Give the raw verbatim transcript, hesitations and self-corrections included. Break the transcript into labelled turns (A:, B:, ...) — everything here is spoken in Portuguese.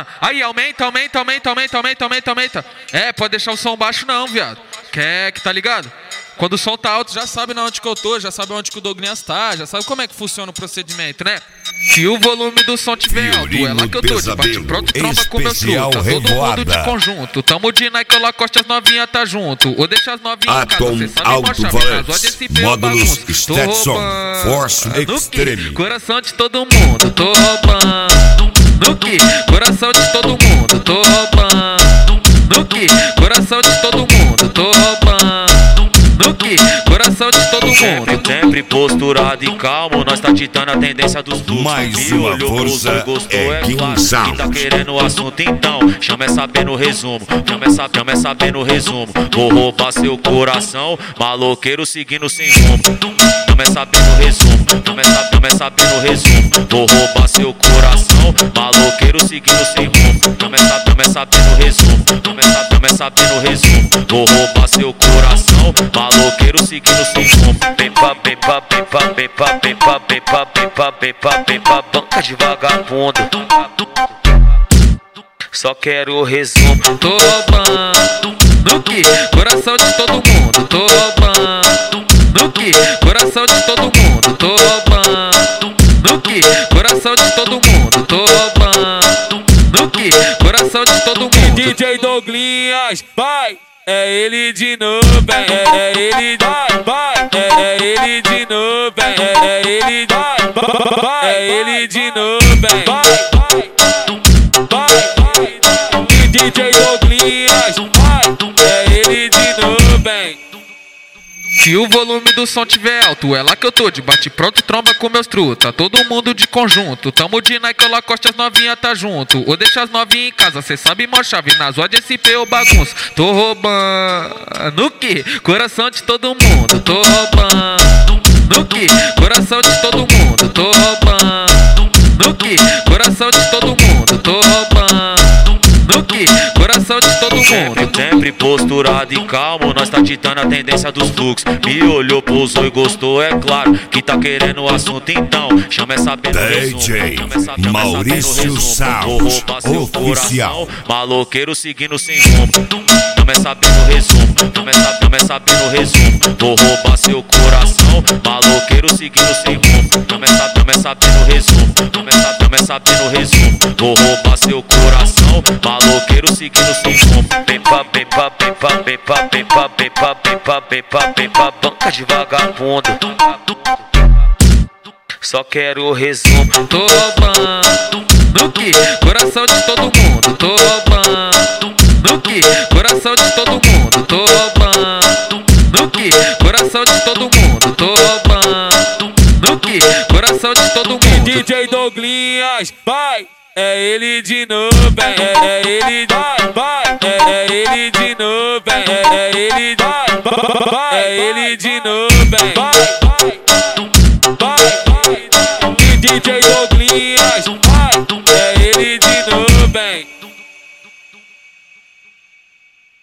A: Ah, aí, aumenta, aumenta, aumenta, aumenta, aumenta, aumenta, aumenta. É, pode deixar o som baixo não, viado. Quer que tá ligado? Quando o som tá alto, já sabe na onde que eu tô, já sabe onde que o Douglas tá, já sabe como é que funciona o procedimento, né? Se o volume do som tiver alto, é lá que eu tô, de bate pronto, tromba com meus truques. Tá todo mundo de conjunto, tamo de Nike Lacoste, as novinhas tá junto. Ou deixa as novinhas em casa, cê sabe mó chave, nas desse pelo bagunço. Tô roubando, no que? Coração de todo mundo, tô roubando. No que? Coração de todo mundo, tô roubando. No que? Coração de todo mundo, tô roubando. No que? Coração de todo mundo.
B: Sempre, sempre posturado e calmo, nós tá ditando a tendência dos fluxos.
C: Mais uma força é King Sound.
B: Que tá querendo o assunto então, chama essa B no resumo. Chama essa, chama essa B no resumo. Vou roubar seu coração, maloqueiro seguindo sem rumo. Chama essa B no resumo. Chama essa, chama essa B no resumo. Vou roubar seu coração, maloqueiro seguindo sem rumo. Chama essa, chama essa B no resumo. Chama essa, chama essa B no resumo. Vou roubar seu coração, maloqueiro seguindo sem rumo. Pepa, pepa, pepa, pepa, pepa, pepa, pepa, pepa, pepa, banca de vagabundo. Só quero o resumo.
A: Tô roubando. No que? Coração de todo mundo. Tô roubando. No que? Coração de todo mundo. Tô roubando. No que? Coração de todo mundo. Tô roubando. No que? Coração de todo mundo.
D: D J Douglas, vai! É ele de novo, é, é ele, vai, vai, é, é ele de novo, é, é ele, vai, vai, é ele de novo, vai, vai, vai, D J Douglas, vai, é ele de novo, bem.
A: Se o volume do som tiver alto, é lá que eu tô, de bate pronto, tromba com meus truques. Tá todo mundo de conjunto, tamo de Nike Lacoste, as novinhas tá junto. Ou deixa as novinhas em casa, cê sabe mó chave, nas O D S P eu bagunço. Tô roubando, no que? Coração de todo mundo, tô roubando. No que? Coração de todo mundo, tô roubando. No que? Coração de todo mundo, tô roubando. No que? Coração de todo mundo.
B: Sempre, sempre posturado e calmo, nós tá ditando a tendência dos fluxos. Me olhou, pousou e gostou, é claro que tá querendo o assunto então. Chama essa B no resumo.
C: D J
B: chama essa, chama
C: Maurício Sound,
B: vou roubar seu
C: oficial.
B: coração, maloqueiro seguindo sem rumo. Chama essa B no resumo. Chama essa, chama essa B no resumo. Vou roubar seu coração, maloqueiro seguindo sem rumo. Chama essa, chama essa B no resumo. Chama essa, chama essa B no resumo. Vou roubar seu coração, maloqueiro seguindo sem rumo. Pepa, pepa, pepa, pepa, pepa, pepa, pepa, pepa, pepa, banca de vagabundo. Só quero o resumo.
A: Tô roubando. No que? Coração de todo mundo. Tô roubando. No que? Coração de todo mundo. Tô roubando. No que? Coração de todo mundo. Tô roubando. No que? Coração de todo mundo.
D: D J Douglas, vai! É ele de novo, é, é ele, vai, vai, é, é ele de novo, é, é ele, vai, vai, é ele de novo, vai.